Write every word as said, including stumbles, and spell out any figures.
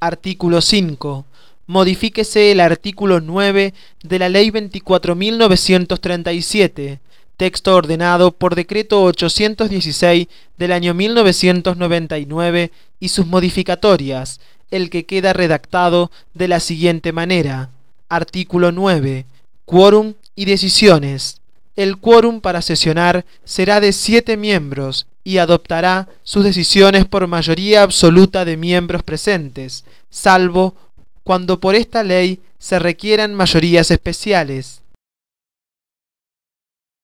Artículo cinco. Modifíquese el artículo nueve de la Ley veinticuatro mil novecientos treinta y siete, texto ordenado por Decreto ochocientos dieciséis del año mil novecientos noventa y nueve y sus modificatorias, el que queda redactado de la siguiente manera. Artículo nueve. Quórum y decisiones. El quórum para sesionar será de siete miembros y adoptará sus decisiones por mayoría absoluta de miembros presentes, salvo cuando por esta ley se requieran mayorías especiales.